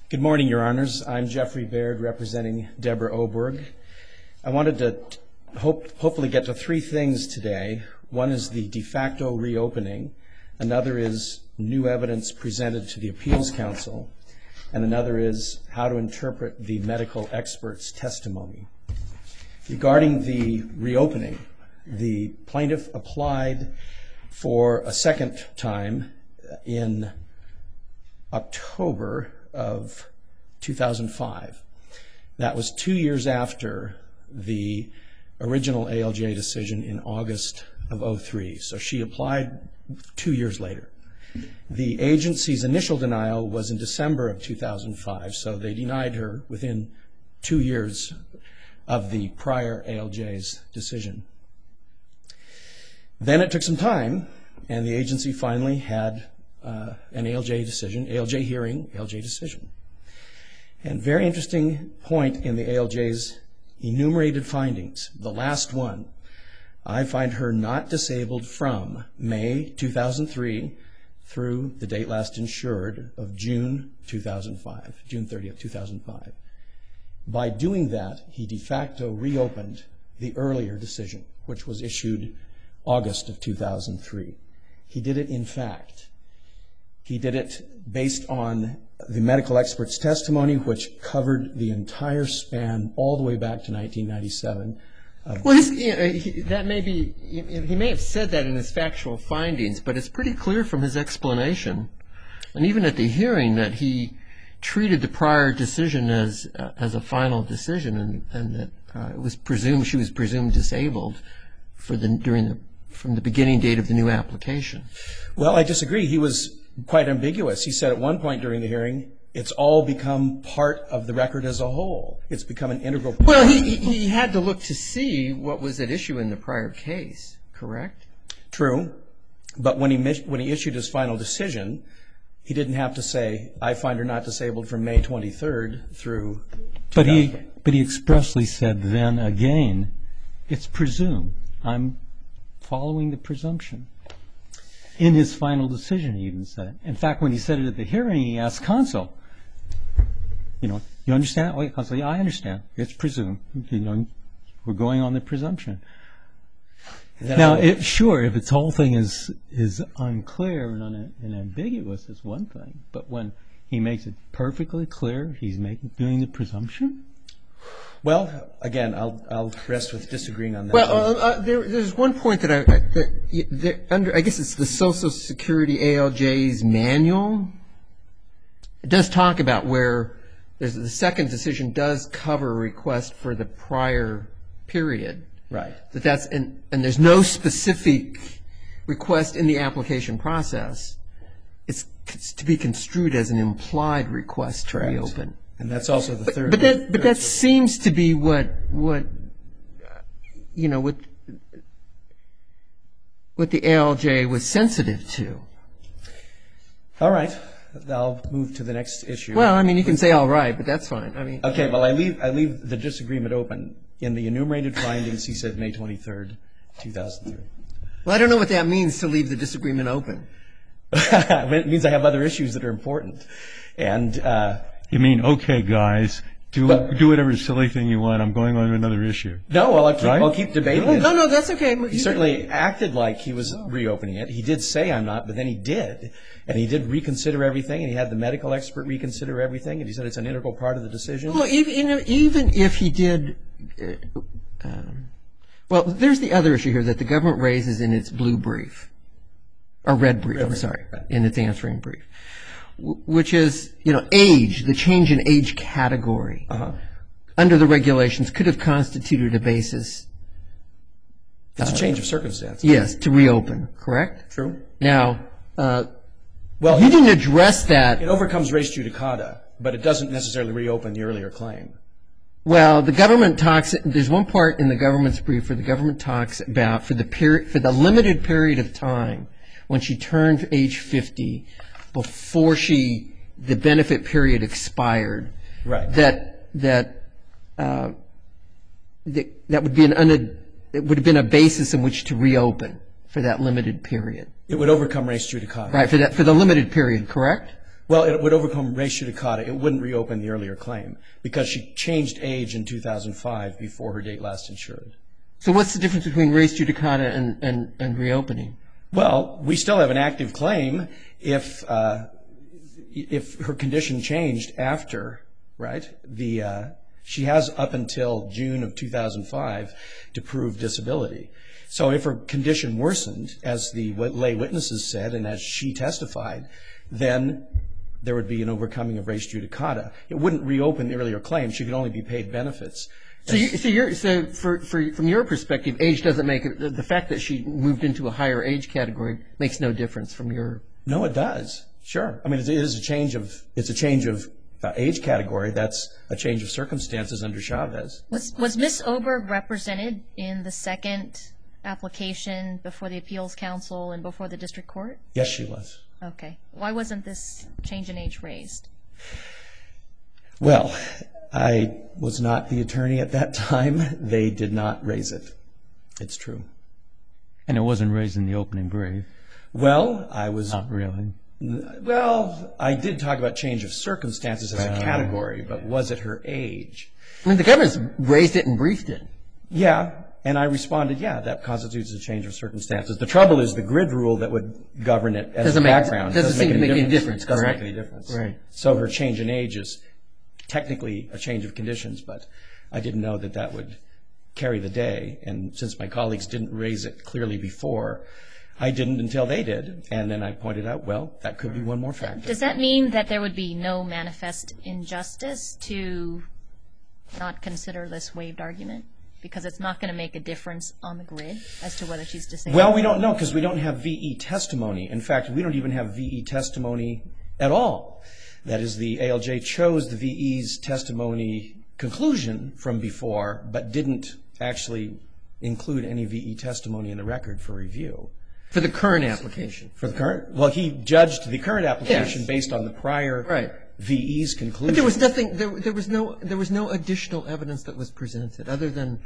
Good morning, Your Honors. I'm Jeffrey Baird, representing Deborah Oberg. I wanted to hopefully get to three things today. One is the de facto reopening. Another is new evidence presented to the Appeals Council. And another is how to interpret the medical expert's testimony. Regarding the reopening, the plaintiff applied for a second time in October of 2005. That was 2 years after the original ALJ decision in August of 2003. So she applied 2 years later. The agency's initial denial was in December of 2005, so they denied her within 2 years of the prior ALJ's decision. Then it took some time, and the agency finally had an ALJ decision, ALJ hearing, ALJ decision. And very interesting point in the ALJ's enumerated findings, the last one, I find her not disabled from May 2003 through the date last insured of June 2005, June 30th, 2005. By doing that, he de facto reopened the earlier decision, which was issued August of 2003. He did it in fact. He did it based on the medical expert's testimony, which covered the entire span all the way back to 1997. Well, that may be, he may have said that in his factual findings, but it's pretty clear from his explanation, and even at the hearing, that he treated the prior decision as a final decision, and that it was presumed she was presumed disabled from the beginning date of the new application. Well, I disagree. He was quite ambiguous. He said at one point during the hearing, it's all become part of the record as a whole. It's become an integral part. Well, he had to look to see what was at issue in the prior case, correct? True. But when he issued his final decision, he didn't have to say, I find her not disabled from May 23rd through 2000. But he expressly said then again, it's presumed. I'm following the presumption. In his final decision, he even said. In fact, when he said it at the hearing, he asked counsel, you understand? Oh, counsel, yeah, I understand. It's presumed. We're going on the presumption. Now, sure, if its whole thing is unclear and ambiguous, it's one thing. But when he makes it perfectly clear, he's doing the presumption? Well, again, I'll rest with disagreeing on that. Well, there's one point that I guess it's the Social Security ALJ's manual. It does talk about where the second decision does cover a request for the prior period. Right. And there's no specific request in the application process. It's to be construed as an implied request to reopen. And that's also the third. But that seems to be what the ALJ was sensitive to. All right. I'll move to the next issue. Well, I mean, you can say all right, but that's fine. Okay. Well, I leave the disagreement open. In the enumerated findings, he said May 23rd, 2003. Well, I don't know what that means, to leave the disagreement open. It means I have other issues that are important. And you mean, okay, guys, do whatever silly thing you want. I'm going on to another issue. No, well, I'll keep debating it. No, that's okay. He certainly acted like he was reopening it. He did say I'm not, but then he did. And he did reconsider everything, and he had the medical expert reconsider everything, and he said it's an integral part of the decision. Well, even if he did, well, there's the other issue here that the government raises in its blue brief, or red brief, I'm sorry, in its answering brief, which is, age, the change in age category under the regulations could have constituted a basis. It's a change of circumstance. Yes, to reopen, correct? True. Now, well, you didn't address that. It overcomes res judicata, but it doesn't necessarily reopen the earlier claim. Well, the government talks, there's one part in the government's brief where the government talks about for the limited period of time when she turned age 50, before the benefit period expired, right? That would be it would have been a basis in which to reopen for that limited period. It would overcome res judicata. Right, for the limited period, correct? Well, it would overcome res judicata. It wouldn't reopen the earlier claim because she changed age in 2005 before her date last insured. So what's the difference between res judicata and reopening? Well, we still have an active claim if her condition changed after, right? She has up until June of 2005 to prove disability. So if her condition worsened, as the lay witnesses said and as she testified, then there would be an overcoming of res judicata. It wouldn't reopen the earlier claim. She could only be paid benefits. So from your perspective, age doesn't make it. The fact that she moved into a higher age category makes no difference from your. No, it does. Sure. I mean, it is a change of. It's a change of age category. That's a change of circumstances under Chavez. Was Ms. Oberg represented in the second application before the Appeals Council and before the District Court? Yes, she was. Okay. Why wasn't this change in age raised? Well, I was not the attorney at that time. They did not raise it. It's true. And it wasn't raised in the opening brief? Well, I was... Not really. Well, I did talk about change of circumstances as a category, but was it her age? I mean, the government's raised it and briefed it. Yeah, and I responded, yeah, that constitutes a change of circumstances. The trouble is the grid rule that would govern it as a background doesn't seem to make any difference. Doesn't make any difference. Right. So her change in age is technically a change of conditions, but I didn't know that that would carry the day. And since my colleagues didn't raise it clearly before, I didn't until they did. And then I pointed out, well, that could be one more factor. Does that mean that there would be no manifest injustice to not consider this waived argument? Because it's not going to make a difference on the grid as to whether she's disabled? Well, we don't know because we don't have VE testimony. In fact, we don't even have VE testimony at all. That is, the ALJ chose the VE's testimony conclusion from before, but didn't actually include any VE testimony in the record for review. For the current application. For the current? Well, he judged the current application Yes. based on the prior Right. VE's conclusion. But there was nothing. There was no additional evidence that was presented other than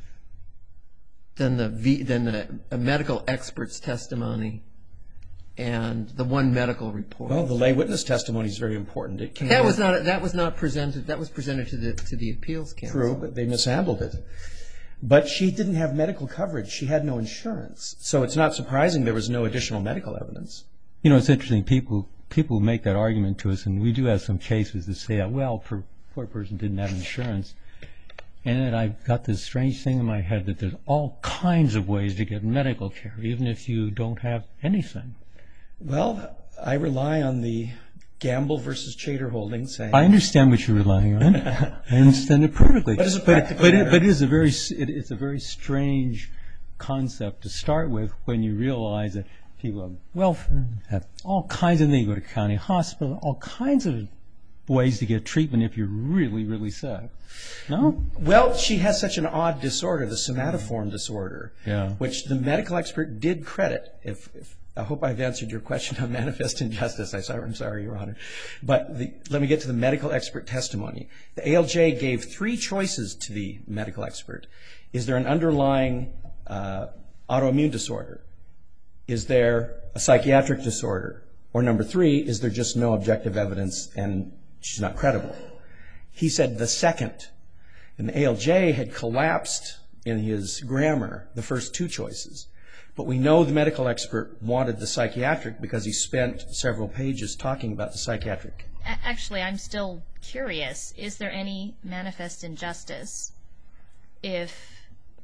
a medical expert's testimony and the one medical report. Well, the lay witness testimony is very important. It came That was not presented. That was presented to the appeals council. True, but they mishandled it. But she didn't have medical coverage. She had no insurance. So it's not surprising there was no additional medical evidence. You know, it's interesting. People make that argument to us, and we do have some cases that say, well, poor person didn't have insurance. And then I've got this strange thing in my head that there's all kinds of ways to get medical care, even if you don't have anything. Well, I rely on the Gamble versus Chater holding saying... I understand what you're relying on. I understand it perfectly. But it's a practical matter. But it's a very strange concept to start with when you realize that people have welfare, have all kinds of things. You go to county hospital, all kinds of ways to get treatment if you're really, really sick. No? Well, she has such an odd disorder, the somatoform disorder, which the medical expert did credit. I hope I've answered your question on manifest injustice. I'm sorry, Your Honor. But let me get to the medical expert testimony. The ALJ gave 3 choices to the medical expert. Is there an underlying autoimmune disorder? Is there a psychiatric disorder? Or number 3, is there just no objective evidence and she's not credible? He said the second. And the ALJ had collapsed in his grammar the first 2 choices. But we know the medical expert wanted the psychiatric because he spent several pages talking about the psychiatric. Actually, I'm still curious. Is there any manifest injustice if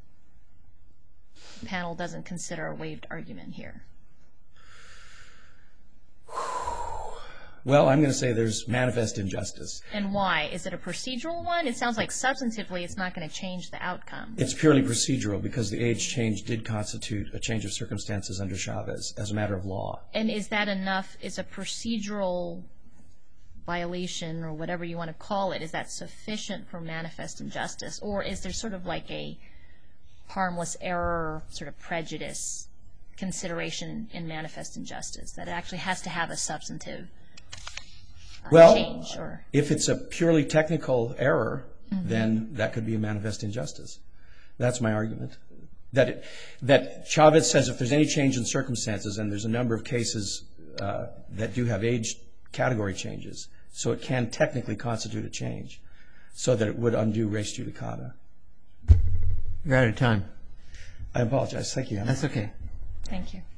the panel doesn't consider a waived argument here? Well, I'm going to say there's manifest injustice. And why? Is it a procedural one? It sounds like substantively it's not going to change the outcome. It's purely procedural because the age change did constitute a change of circumstances under Chavez as a matter of law. And is that enough? Is a procedural violation or whatever you want to call it, is that sufficient for manifest injustice? Or is there sort of like a harmless error, sort of prejudice consideration in manifest injustice that it actually has to have a substantive change? Or if it's a purely technical error, then that could be a manifest injustice. That's my argument. That Chavez says if there's any change in circumstances, and there's a number of cases that do have age category changes. So it can technically constitute a change so that it would undo res judicata. You're out of time. I apologize. Thank you. That's okay. Thank you.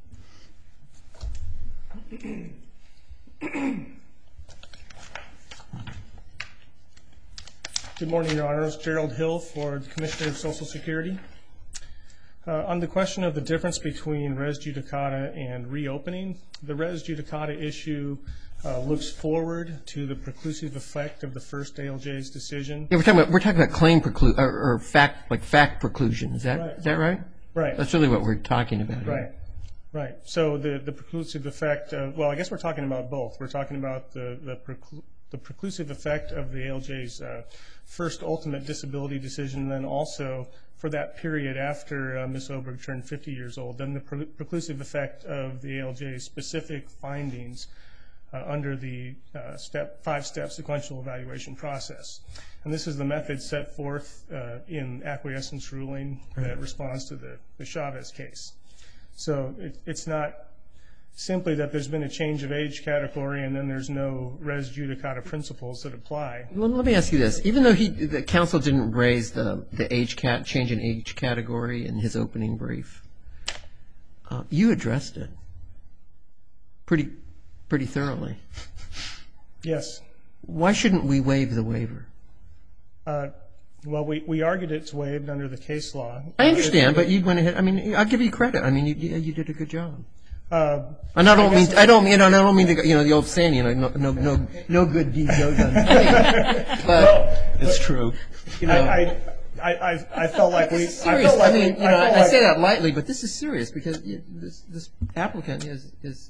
Good morning, Your Honors. Gerald Hill for the Commissioner of Social Security. On the question of the difference between res judicata and reopening, the res judicata issue looks forward to the preclusive effect of the first ALJ's decision. Yeah, we're talking about claim preclusion or fact preclusion. Is that right? Right. That's really what we're talking about here. Right. So the preclusive effect. Well, I guess we're talking about both. We're talking about the preclusive effect of the ALJ's first ultimate disability decision, and then also for that period after Ms. Oberg turned 50 years old, then the preclusive effect of the ALJ's specific findings under the five-step sequential evaluation process. And this is the method set forth in acquiescence ruling that responds to the Chavez case. So it's not simply that there's been a change of age category and then there's no res judicata principles that apply. Well, let me ask you this. Even though the counsel didn't raise the change in age category in his opening brief, you addressed it pretty thoroughly. Yes. Why shouldn't we waive the waiver? Well, we argued it's waived under the case law. I understand, but you went ahead. I mean, I'll give you credit. I mean, you did a good job. And I don't mean the old saying, no good deed goes unpunished. But It's true. I felt like we. I say that lightly, but this is serious because this applicant is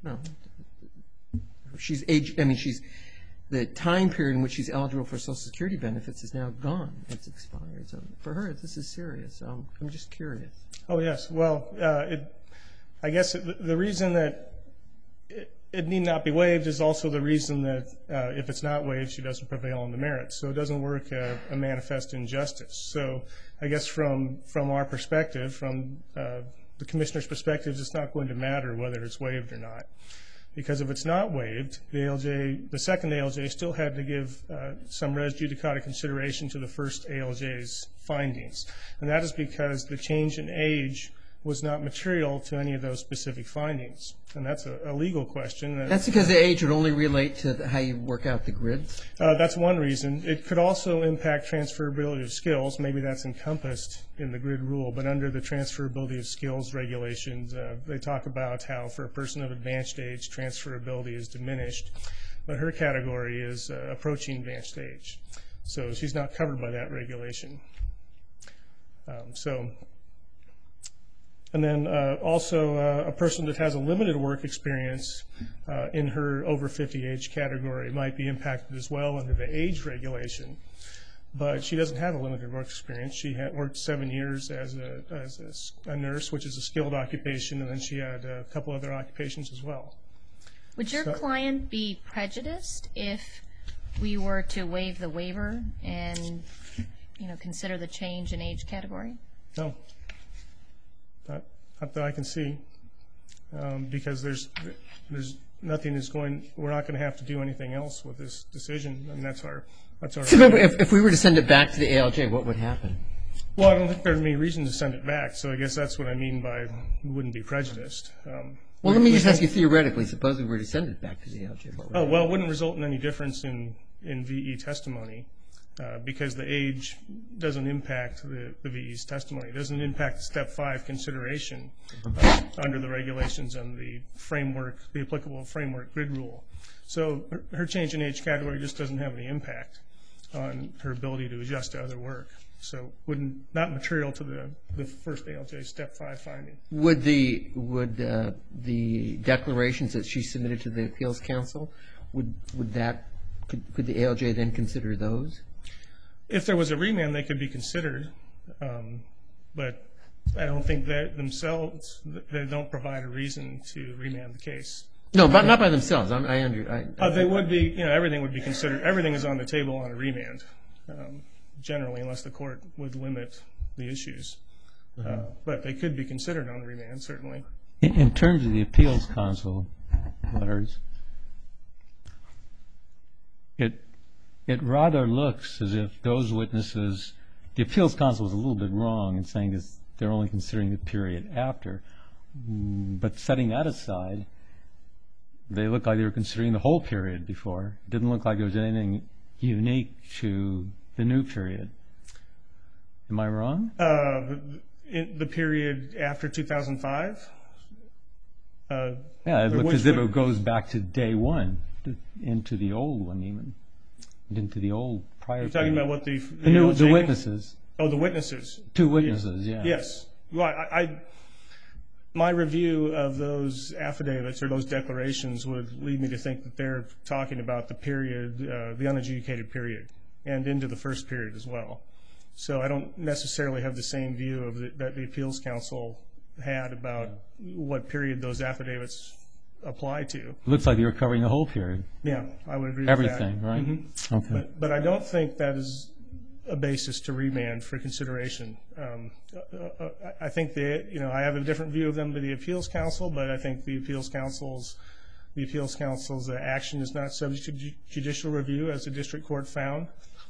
she's age. I mean, the time period in which she's eligible for Social Security benefits is now gone. It's expired. So for her, this is serious. So I'm just curious. Oh yes. Well, I guess the reason that it need not be waived is also the reason that if it's not waived, she doesn't prevail on the merits. So it doesn't work a manifest injustice. So I guess from our perspective, from the commissioner's perspective, it's not going to matter whether it's waived or not. Because if it's not waived, the second ALJ still had to give some res judicata consideration to the first ALJ's findings. And that is because the change in age was not material to any of those specific findings. And that's a legal question. That's because the age would only relate to how you work out the grids? That's one reason. It could also impact transferability of skills. Maybe that's encompassed in the grid rule. But under the transferability of skills regulations, they talk about how for a person of advanced age, transferability is diminished. But her category is approaching advanced age. So she's not covered by that regulation. And then also a person that has a limited work experience in her over 50 age category might be impacted as well under the age regulation. But she doesn't have a limited work experience. She had worked 7 years as a nurse, which is a skilled occupation, and then she had a couple other occupations as well. Would your client be prejudiced if we were to waive the waiver and consider the change in age category? No. Not that I can see, because there's nothing is going. We're not going to have to do anything else with this decision, and that's our. So if we were to send it back to the ALJ, what would happen? Well, I don't think there's any reason to send it back. So I guess that's what I mean by we wouldn't be prejudiced. Well, let me just ask you theoretically. Suppose we were to send it back to the ALJ. Well, it wouldn't result in any difference in VE testimony. Because the age doesn't impact the VE's testimony. It doesn't impact Step 5 consideration under the regulations and the framework, the applicable framework grid rule. So her change in age category just doesn't have any impact on her ability to adjust to other work. So not material to the first ALJ Step 5 finding. Would the declarations that she submitted to the Appeals Council, could the ALJ then consider those? If there was a remand, they could be considered, but I don't think that themselves, they don't provide a reason to remand the case. No, but not by themselves. They would be, everything would be considered. Everything is on the table on a remand, generally, unless the court would limit the issues. But they could be considered on remand, certainly. In terms of the Appeals Council letters, It rather looks as if those witnesses, the appeals counsel was a little bit wrong in saying this, they're only considering the period after. But setting that aside, they look like they were considering the whole period before. It didn't look like there was anything unique to the new period. Am I wrong? The period after 2005? Yeah, it looked as if it goes back to day one, into the old one even, into the old prior. You're talking about what the witnesses. Oh, the witnesses. 2 witnesses, yeah. Yes. Well, my review of those affidavits or those declarations would lead me to think that they're talking about the period, the unadjudicated period, and into the first period as well. So I don't necessarily have the same view of that the appeals counsel had about what period those affidavits apply to. Looks like you're covering the whole period. Yeah, I would agree Everything, with that. right? Mm-hmm. Okay. But I don't think that is a basis to remand for consideration. I think I have a different view of them than the appeals counsel, but I think the appeals council's action is not subject to judicial review, as the district court found.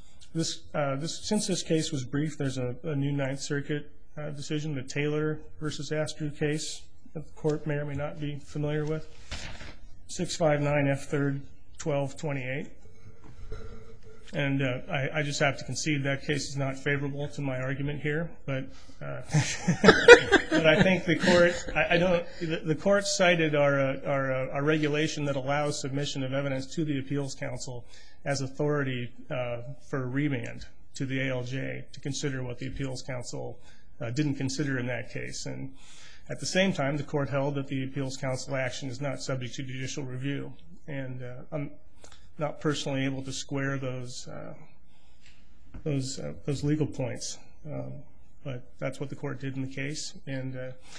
Since this case was brief, there's a new Ninth Circuit decision, the Taylor versus Astrew case, that the court may or may not be familiar with, 659 F3rd 1228. And I just have to concede that case is not favorable to my argument here, but but I think the court cited our regulation that allows submission of evidence to the appeals council as authority for remand to the ALJ to consider what the appeals council didn't consider in that case. And at the same time, the court held that the appeals council action is not subject to judicial review. And I'm not personally able to square those legal points, but that's what the court did in the case. And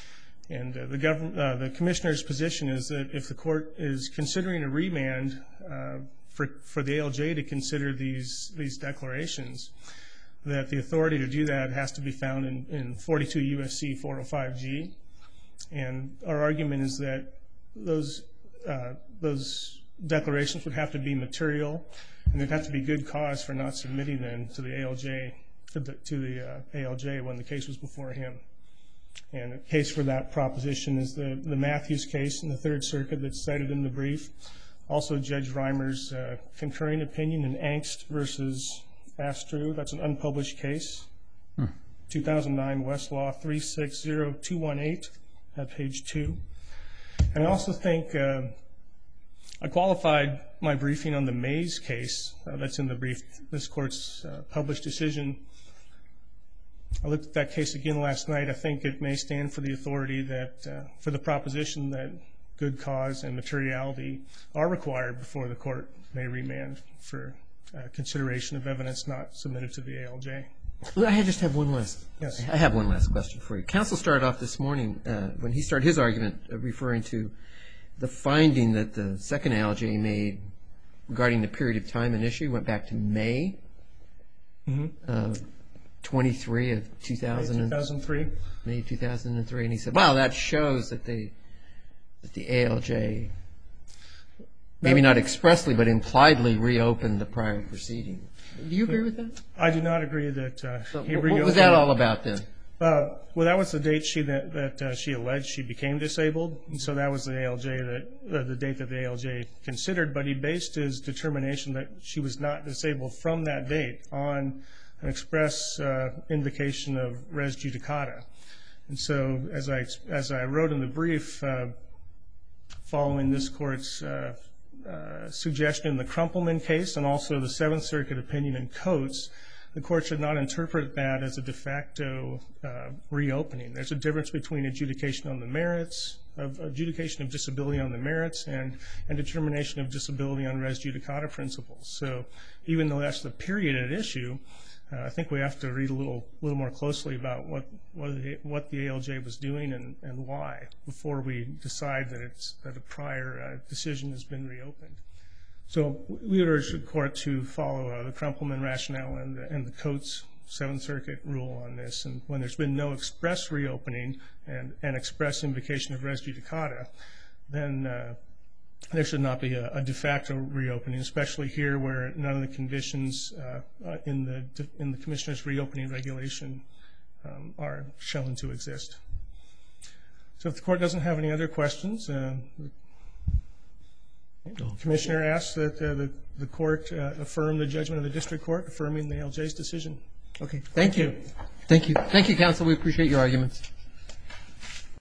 the commissioner's position is that if the court is considering a remand for the ALJ to consider these declarations, that the authority to do that has to be found in 42 U.S.C. 405G. And our argument is that those declarations would have to be material, and there'd have to be good cause for not submitting them to the ALJ when the case was before him. And a case for that proposition is the Matthews case in the Third Circuit that's cited in the brief. Also, Judge Reimer's concurring opinion in Angst versus Astrew. That's an unpublished case. 2009 Westlaw 360218 at page 2. And I also think I qualified my briefing on the Mays case that's in the brief, this court's published decision. I looked at that case again last night. I think it may stand for the authority that, for the proposition that good cause and materiality are required before the court may remand for consideration of evidence not submitted to the ALJ. Well, I just have one last. Yes. I have one last question for you. Counsel started off this morning when he started his argument referring to the finding that the second ALJ made regarding the period of time and issue went back to May 23 of 2003. May 2003, and he said, "Wow, that shows that the ALJ maybe not expressly but impliedly reopened the prior proceeding." Do you agree with that? I do not agree that he reopened. What was that all about then? Well, that was the date that she alleged she became disabled, and so that was the ALJ the date that the ALJ considered. But he based his determination that she was not disabled from that date on an express invocation of res judicata. And so, as I wrote in the brief, following this court's suggestion in the Crumpleman case and also the Seventh Circuit opinion in Coates, the court should not interpret that as a de facto reopening. There's a difference between adjudication on the merits, adjudication of disability on the merits, and determination of disability on res judicata principles. So even though that's the period at issue, I think we have to read a little more closely about what the ALJ was doing and why before we decide that a prior decision has been reopened. So we would urge the court to follow the Crumpleman rationale and the Coates Seventh Circuit rule on this. And when there's been no express reopening and express invocation of res judicata, then there should not be a de facto reopening, especially here where none of the conditions in the Commissioner's reopening regulation are shown to exist. So if the Court doesn't have any other questions, the Commissioner asks that the Court affirm the judgment of the District Court, affirming the ALJ's decision. Okay. Thank you. Thank you. Thank you, Counsel. We appreciate your arguments.